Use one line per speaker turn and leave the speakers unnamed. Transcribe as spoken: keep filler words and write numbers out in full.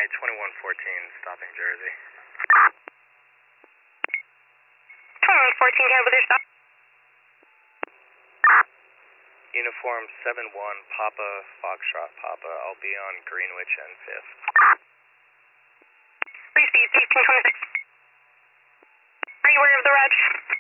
twenty-one fourteen, stopping Jersey.
twenty-one fourteen, can I have their stop?
Uniform seven one, Papa, Foxtrot, Papa. I'll be on Greenwich and fifth.
Free speed, eighteen twenty-six. Are you aware of the route?